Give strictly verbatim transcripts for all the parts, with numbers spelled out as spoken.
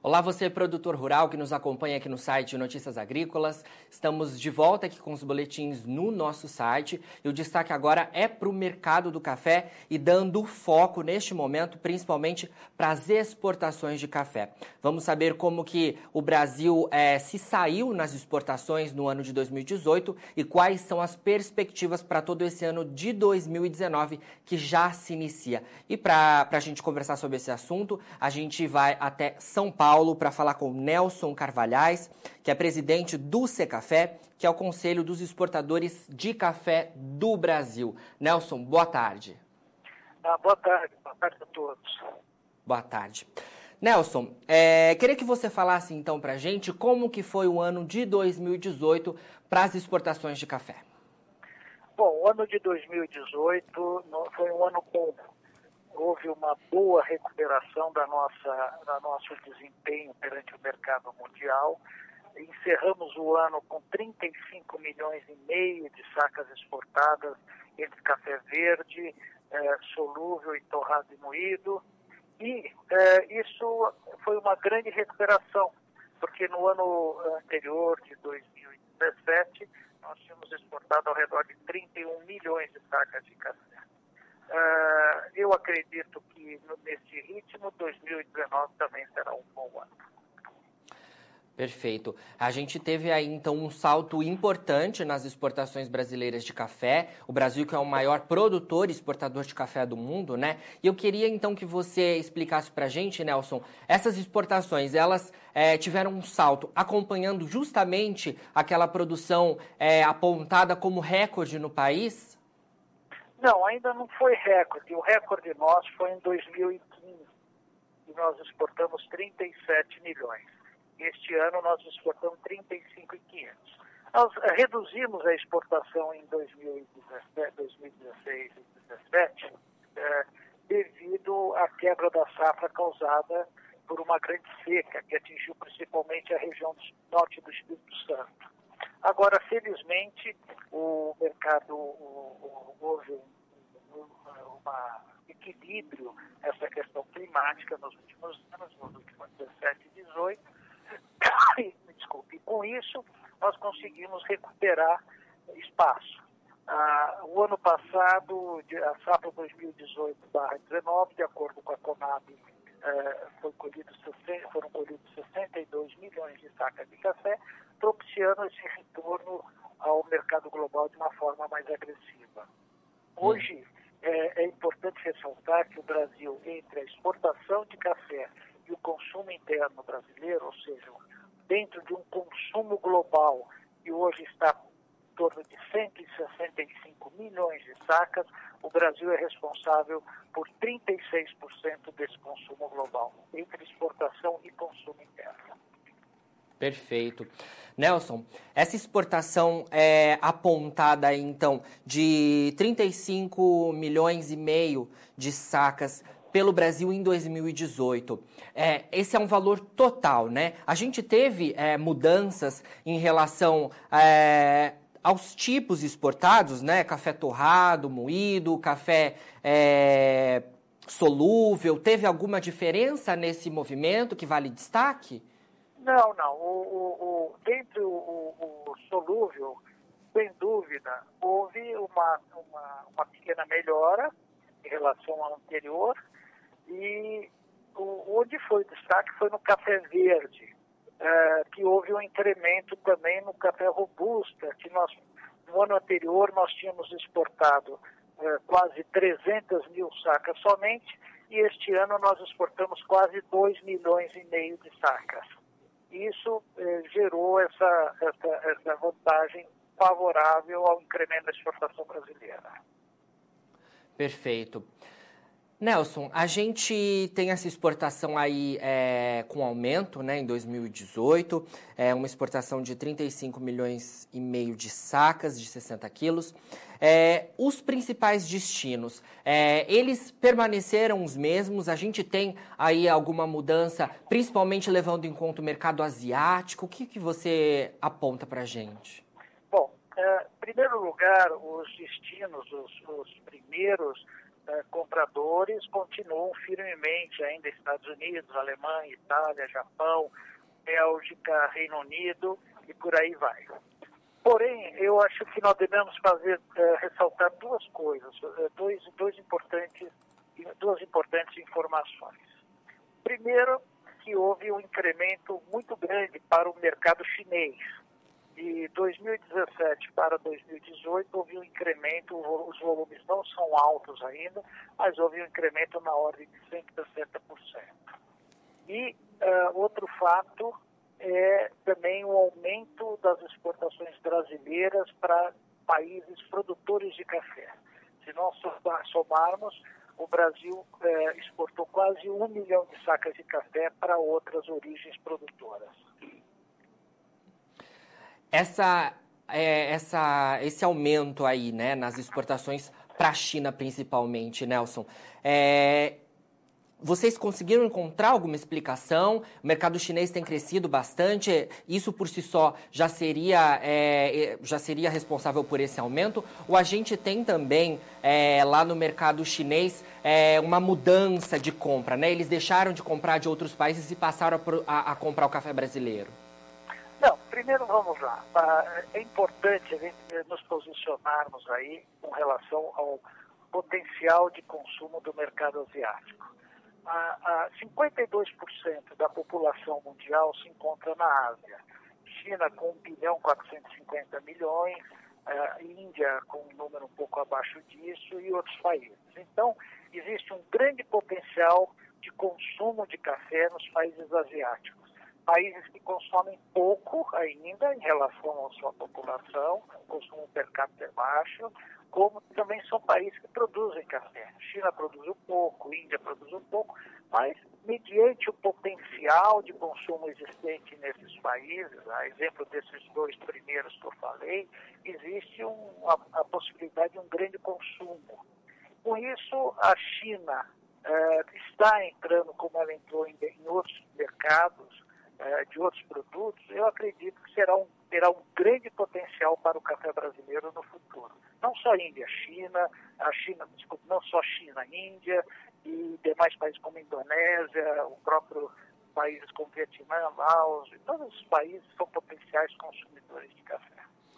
Olá, você produtor rural que nos acompanha aqui no site Notícias Agrícolas. Estamos de volta aqui com os boletins no nosso site e o destaque agora é para o mercado do café e dando foco neste momento principalmente para as exportações de café. Vamos saber como que o Brasil é, se saiu nas exportações no ano de dois mil e dezoito e quais são as perspectivas para todo esse ano de dois mil e dezenove que já se inicia. E para a gente conversar sobre esse assunto, a gente vai até São Paulo para falar com Nelson Carvalhais, que é presidente do Secafé, que é o Conselho dos Exportadores de Café do Brasil. Nelson, boa tarde. Ah, boa tarde, boa tarde a todos. Boa tarde. Nelson, é, queria que você falasse então para a gente como que foi o ano de dois mil e dezoito para as exportações de café. Bom, o ano de dois mil e dezoito foi um ano bom. Houve uma boa recuperação da nossa, da nosso desempenho perante o mercado mundial. Encerramos o ano com trinta e cinco milhões e meio de sacas exportadas entre café verde, eh, solúvel e torrado e moído. E eh, isso foi uma grande recuperação, porque no ano anterior, de dois mil e dezessete, nós tínhamos exportado ao redor de trinta e um milhões de sacas de café. Uh, eu acredito que nesse ritmo, dois mil e dezenove também será um bom ano. Perfeito. A gente teve aí, então, um salto importante nas exportações brasileiras de café. O Brasil, que é o maior produtor e exportador de café do mundo, né? E eu queria, então, que você explicasse para a gente, Nelson, essas exportações, elas é, tiveram um salto acompanhando justamente aquela produção é, apontada como recorde no país? Não, ainda não foi recorde. O recorde nosso foi em dois mil e quinze, e nós exportamos trinta e sete milhões. Este ano nós exportamos trinta e cinco mil e quinhentos. Nós reduzimos a exportação em dois mil e dezesseis e dois mil e dezessete eh, devido à quebra da safra causada por uma grande seca que atingiu principalmente a região do norte do Espírito Santo. Agora, felizmente, o mercado houve um uma equilíbrio nessa questão climática nos últimos anos, nos últimos dezessete e dezoito. Desculpe, com isso, nós conseguimos recuperar espaço. Ah, o ano passado, a safra dois mil e dezoito barra dezenove, de acordo com a Conab, eh, foi colhido, foram colhidos sessenta e dois milhões de sacas de café, propiciando esse retorno ao mercado global de uma forma mais agressiva. Hoje, é, é importante ressaltar que o Brasil, entre a exportação de café e o consumo interno brasileiro, ou seja, dentro de um consumo global que hoje está em torno de cento e sessenta e cinco milhões de sacas, o Brasil é responsável por trinta e seis por cento desse consumo global, entre exportação e consumo interno. Perfeito. Nelson, essa exportação é apontada, então, de trinta e cinco milhões e meio de sacas pelo Brasil em dois mil e dezoito. É, esse é um valor total, né? A gente teve é, mudanças em relação é, aos tipos exportados, né? Café torrado, moído, café é, solúvel. Teve alguma diferença nesse movimento que vale destaque? Não, não. O, o, o, dentro o, o solúvel, sem dúvida, houve uma, uma, uma pequena melhora em relação ao anterior, e o, onde foi o destaque foi no café verde, é, que houve um incremento também no café robusta, que nós, no ano anterior nós tínhamos exportado é, quase trezentas mil sacas somente, e este ano nós exportamos quase dois milhões e meio de sacas. Isso eh, gerou essa, essa, essa vantagem favorável ao incremento da exportação brasileira. Perfeito. Nelson, a gente tem essa exportação aí é, com aumento, né, em dois mil e dezoito, é uma exportação de trinta e cinco milhões e meio de sacas de sessenta quilos. É, os principais destinos, é, eles permaneceram os mesmos? A gente tem aí alguma mudança, principalmente levando em conta o mercado asiático? O que, que você aponta para a gente? Bom, é, em primeiro lugar, os destinos, os, os primeiros, eh, compradores continuam firmemente ainda Estados Unidos, Alemanha, Itália, Japão, Bélgica, Reino Unido e por aí vai. Porém, eu acho que nós devemos fazer, eh, ressaltar duas coisas, eh, dois, dois importantes, duas importantes informações. Primeiro, que houve um incremento muito grande para o mercado chinês. De dois mil e dezessete para dois mil e dezoito, houve um incremento, os volumes não são altos ainda, mas houve um incremento na ordem de cento e sessenta por cento. E uh, outro fato é também o aumento das exportações brasileiras para países produtores de café. Se nós somarmos, o Brasil eh, exportou quase um milhão de sacas de café para outras origens produtoras. Essa, é, essa, esse aumento aí, né, nas exportações para a China principalmente, Nelson, é, vocês conseguiram encontrar alguma explicação? O mercado chinês tem crescido bastante, isso por si só já seria, é, já seria responsável por esse aumento? Ou a gente tem também é, lá no mercado chinês é, uma mudança de compra, né? Eles deixaram de comprar de outros países e passaram a, a, a comprar o café brasileiro? Não, primeiro vamos lá. É importante a gente nos posicionarmos aí com relação ao potencial de consumo do mercado asiático. A, a cinquenta e dois por cento da população mundial se encontra na Ásia. China com um bilhão e quatrocentos e cinquenta milhões, a Índia com um número um pouco abaixo disso e outros países. Então, existe um grande potencial de consumo de café nos países asiáticos. Países que consomem pouco ainda em relação à sua população, o consumo per capita é baixo, como também são países que produzem café. China produz um pouco, Índia produz um pouco, mas mediante o potencial de consumo existente nesses países, a exemplo desses dois primeiros que eu falei, existe um, a, a possibilidade de um grande consumo. Com isso, a China eh, está entrando, como ela entrou em, em outros mercados, de outros produtos, eu acredito que será um, terá um grande potencial para o café brasileiro no futuro. Não só Índia, China, a China, desculpa, não só China, Índia e demais países como Indonésia, o próprio países como Vietnã, Laos, e todos os países são potenciais consumidores de café.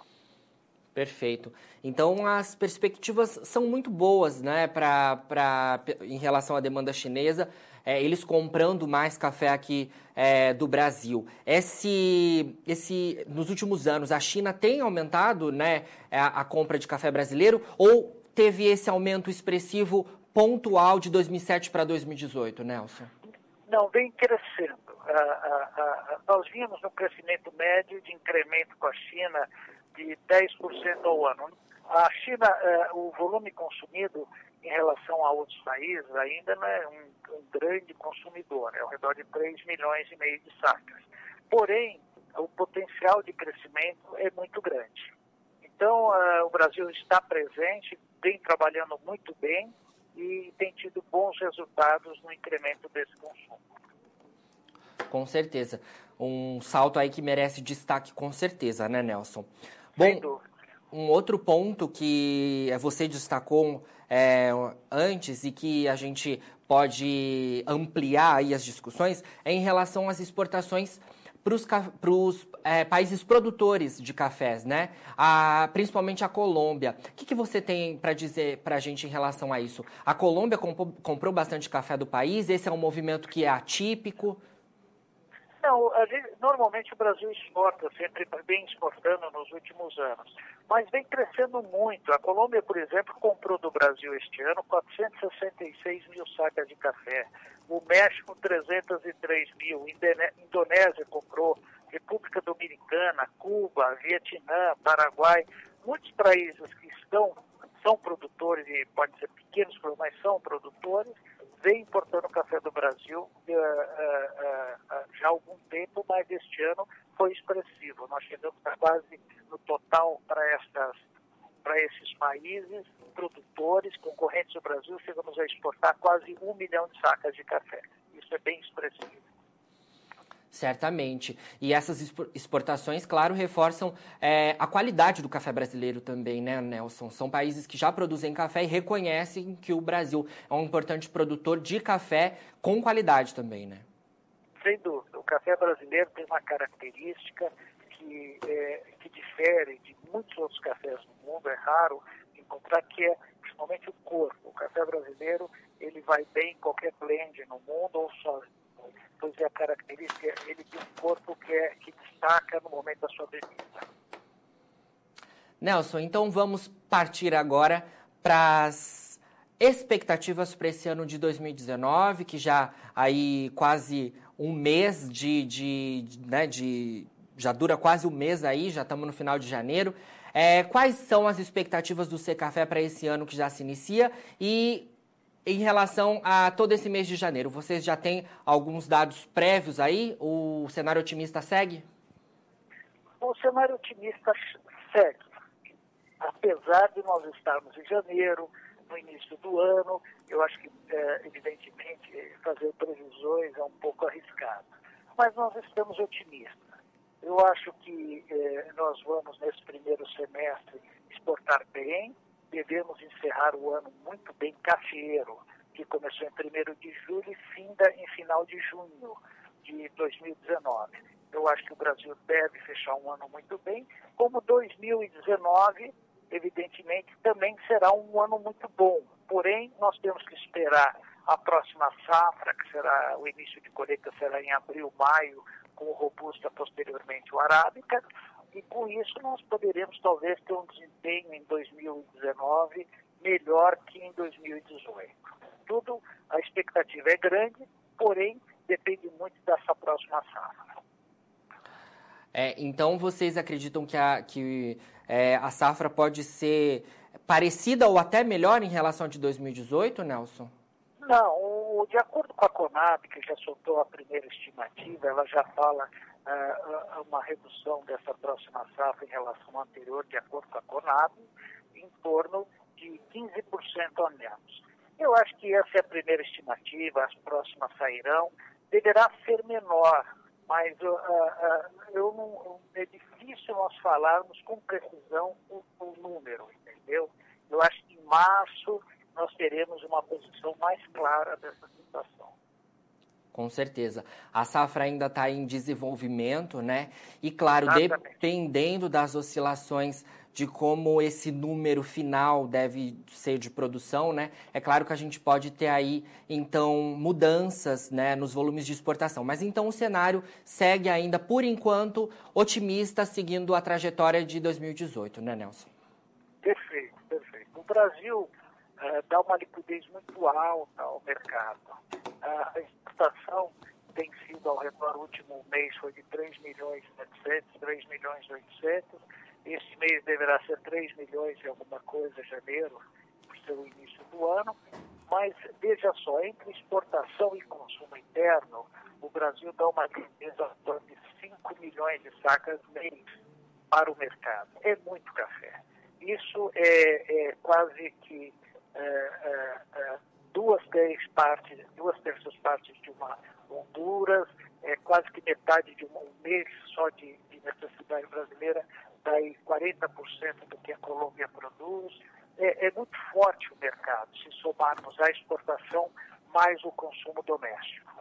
Perfeito. Então, as perspectivas são muito boas, né, pra, pra, em relação à demanda chinesa, é, eles comprando mais café aqui é, do Brasil. Esse, esse, nos últimos anos, a China tem aumentado, né, a, a compra de café brasileiro ou teve esse aumento expressivo pontual de dois mil e sete para dois mil e dezoito, Nelson? Não, vem crescendo. Ah, ah, ah, nós vimos um crescimento médio de incremento com a China de dez por cento ao ano. A China, eh, o volume consumido em relação a outros países ainda não é um, um grande consumidor, é ao redor de três milhões e meio de sacas. Porém, o potencial de crescimento é muito grande. Então, eh, o Brasil está presente, vem trabalhando muito bem e tem tido bons resultados no incremento desse consumo. Com certeza. Um salto aí que merece destaque, com certeza, né, Nelson? Sem Bom, dúvida. Um outro ponto que você destacou é, antes e que a gente pode ampliar aí as discussões é em relação às exportações para os é, países produtores de cafés, né? A, principalmente a Colômbia. O que, que você tem para dizer para a gente em relação a isso? A Colômbia comprou, comprou bastante café do país? Esse é um movimento que é atípico? Não, a gente, normalmente o Brasil exporta, sempre vem exportando nos últimos anos, mas vem crescendo muito. A Colômbia, por exemplo, comprou do Brasil este ano quatrocentos e sessenta e seis mil sacas de café. O México, trezentos e três mil. Indonésia comprou, República Dominicana, Cuba, Vietnã, Paraguai. Muitos países que estão, são produtores, e pode ser pequenos, mas são produtores, vem importando café do Brasil uh, uh, uh, já há algum tempo, mas este ano foi expressivo. Nós chegamos a quase no total para estas para esses países produtores, concorrentes do Brasil, chegamos a exportar quase um milhão de sacas de café. Isso é bem expressivo. Certamente. E essas exportações, claro, reforçam é, a qualidade do café brasileiro também, né, Nelson? São países que já produzem café e reconhecem que o Brasil é um importante produtor de café com qualidade também, né? Sem dúvida. O café brasileiro tem uma característica que, é, que difere de muitos outros cafés do mundo. É raro encontrar, que é principalmente o corpo. O café brasileiro, ele vai bem em qualquer blend no mundo ou sozinho. Pois é, a característica, ele tem um corpo que, é, que destaca no momento da sua bebida. Nelson, então vamos partir agora para as expectativas para esse ano de dois mil e dezenove, que já aí quase um mês de, de, de, né, de já dura quase um mês aí, já estamos no final de janeiro. É, quais são as expectativas do Secafé para esse ano que já se inicia e em relação a todo esse mês de janeiro? Vocês já têm alguns dados prévios aí? O cenário otimista segue? O cenário otimista segue. Apesar de nós estarmos em janeiro, no início do ano, eu acho que, é, evidentemente, fazer previsões é um pouco arriscado. Mas nós estamos otimistas. Eu acho que é, nós vamos, nesse primeiro semestre, exportar bem. Devemos encerrar o ano muito bem cafeiro, que começou em primeiro de julho e finda em final de junho de dois mil e dezenove. Eu acho que o Brasil deve fechar um ano muito bem, como dois mil e dezenove, evidentemente, também será um ano muito bom. Porém, nós temos que esperar a próxima safra, que será o início de colheita será em abril, maio, com o robusta, posteriormente o arábica, e com isso nós poderemos talvez ter um desempenho em dois mil e dezenove melhor que em dois mil e dezoito. Tudo, a expectativa é grande, porém depende muito dessa próxima safra. É, então vocês acreditam que, a, que é, a safra pode ser parecida ou até melhor em relação a de dois mil e dezoito, Nelson? Não, o, de acordo com a Conab, que já soltou a primeira estimativa, ela já fala uh, uma redução dessa próxima safra em relação à anterior, de acordo com a Conab, em torno de quinze por cento a menos. Eu acho que essa é a primeira estimativa, as próximas sairão, deverá ser menor, mas uh, uh, eu não, é difícil nós falarmos com precisão o, o número, entendeu? Eu acho que em março nós teremos uma posição mais clara dessa situação. Com certeza. A safra ainda está em desenvolvimento, né? E, claro, Exatamente. Dependendo das oscilações de como esse número final deve ser de produção, né? É claro que a gente pode ter aí, então, mudanças, né, nos volumes de exportação. Mas, então, o cenário segue ainda, por enquanto, otimista, seguindo a trajetória de dois mil e dezoito, né, Nelson? Perfeito, perfeito. O Brasil Uh, dá uma liquidez muito alta ao mercado. Uh, a exportação tem sido ao redor, o último mês foi de três milhões e setecentos, três milhões e oitocentos. Este mês deverá ser três milhões e alguma coisa, janeiro, por ser o início do ano. Mas, veja só, entre exportação e consumo interno, o Brasil dá uma liquidez ao redor de cinco milhões de sacas mês para o mercado. É muito café. Isso é, é quase que É, é, é, duas, três partes, duas terças partes de uma Honduras, é, quase que metade de um, um mês só de, de necessidade brasileira, daí quarenta por cento do que a Colômbia produz. É, é muito forte o mercado, se somarmos a exportação mais o consumo doméstico.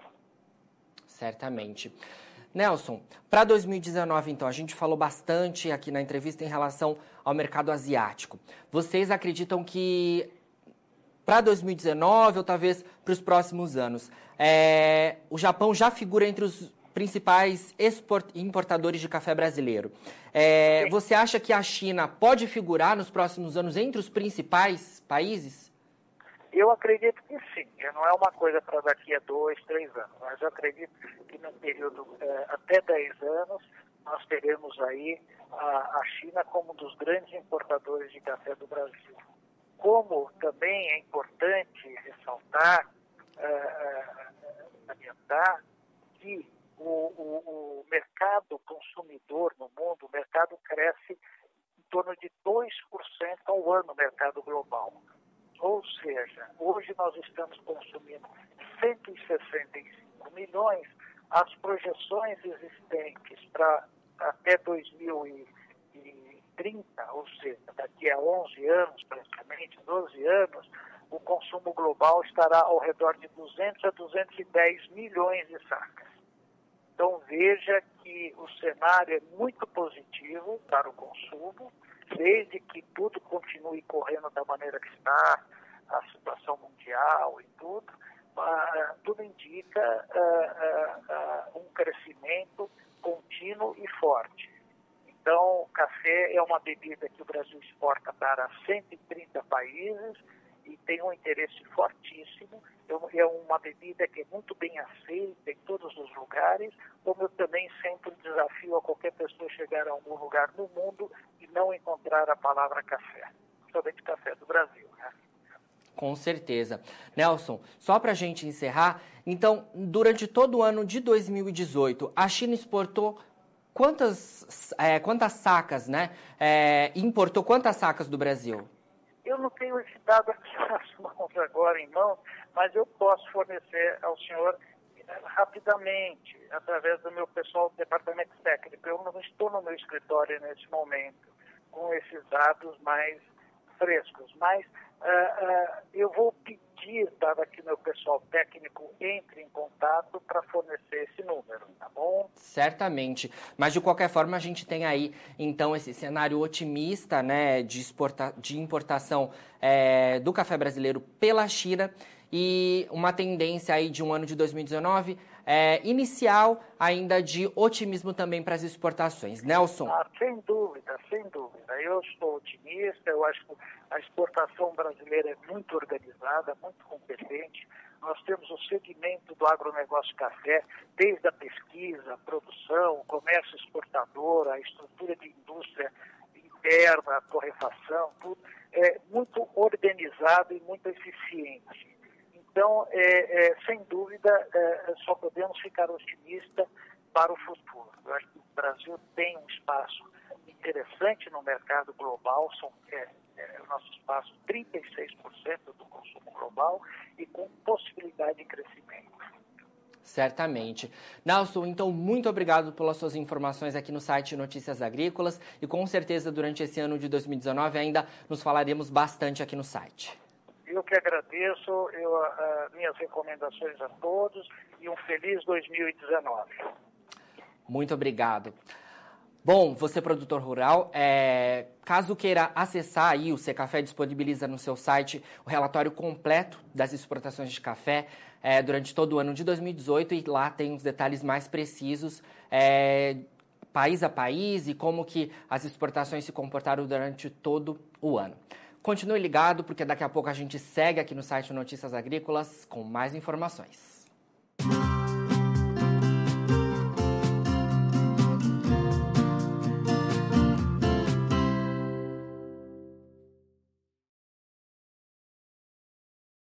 Certamente. Nelson, para dois mil e dezenove, então, a gente falou bastante aqui na entrevista em relação ao mercado asiático. Vocês acreditam que para dois mil e dezenove ou talvez para os próximos anos, é, o Japão já figura entre os principais export, importadores de café brasileiro. É, você acha que a China pode figurar nos próximos anos entre os principais países? Eu acredito que sim. Não é uma coisa para daqui a dois, três anos, mas eu acredito que no período é, até dez anos nós teremos aí a, a China como um dos grandes importadores de café do Brasil. Como também é importante ressaltar, salientar, uh, uh, que o, o, o mercado consumidor no mundo, o mercado cresce em torno de dois por cento ao ano no mercado global. Ou seja, hoje nós estamos consumindo cento e sessenta e cinco milhões, as projeções existentes para até dois mil e trinta, ou seja, daqui a onze anos, praticamente doze anos, o consumo global estará ao redor de duzentos a duzentos e dez milhões de sacas. Então veja que o cenário é muito positivo para o consumo, desde que tudo continue correndo da maneira que está, a situação mundial e tudo, uh, tudo indica uh, uh, uh, um crescimento contínuo e forte. Então, o café é uma bebida que o Brasil exporta para cento e trinta países e tem um interesse fortíssimo. É uma bebida que é muito bem aceita em todos os lugares, como eu também sempre desafio a qualquer pessoa chegar a algum lugar no mundo e não encontrar a palavra café, somente café do Brasil, né? Com certeza. Nelson, só para a gente encerrar, então, durante todo o ano de dois mil e dezoito, a China exportou quantas, é, quantas sacas, né? É, importou quantas sacas do Brasil? Eu não tenho esse dado aqui nas mãos agora em mãos, mas eu posso fornecer ao senhor rapidamente, através do meu pessoal do departamento técnico. Eu não estou no meu escritório nesse momento com esses dados mais frescos, mas uh, uh, eu vou pedir para que meu pessoal técnico entre em contato para fornecer esse número, tá bom? Certamente, mas de qualquer forma a gente tem aí então esse cenário otimista, né, de, exporta de importação é, do café brasileiro pela China e uma tendência aí de um ano de dois mil e dezenove é, inicial ainda de otimismo também para as exportações. Nelson? Ah, sem dúvida, sem dúvida. Eu estou otimista, eu acho que a exportação brasileira é muito organizada, muito competente. Nós temos o segmento do agronegócio café, desde a pesquisa, a produção, o comércio exportador, a estrutura de indústria interna, a torrefação, tudo é muito organizado e muito eficiente. Então, é, é, sem dúvida, é, só podemos ficar otimistas para o futuro. Eu acho que o Brasil tem um espaço interessante no mercado global, são, é, é, o nosso espaço trinta e seis por cento do consumo global e com possibilidade de crescimento. Certamente. Nelson, então, muito obrigado pelas suas informações aqui no site Notícias Agrícolas e com certeza durante esse ano de dois mil e dezenove ainda nos falaremos bastante aqui no site. Eu que agradeço, eu, uh, minhas recomendações a todos e um feliz dois mil e dezenove. Muito obrigado. Bom, você produtor rural, é, caso queira acessar aí, o Secafé disponibiliza no seu site o relatório completo das exportações de café é, durante todo o ano de dois mil e dezoito e lá tem os detalhes mais precisos, é, país a país e como que as exportações se comportaram durante todo o ano. Continue ligado, porque daqui a pouco a gente segue aqui no site Notícias Agrícolas com mais informações.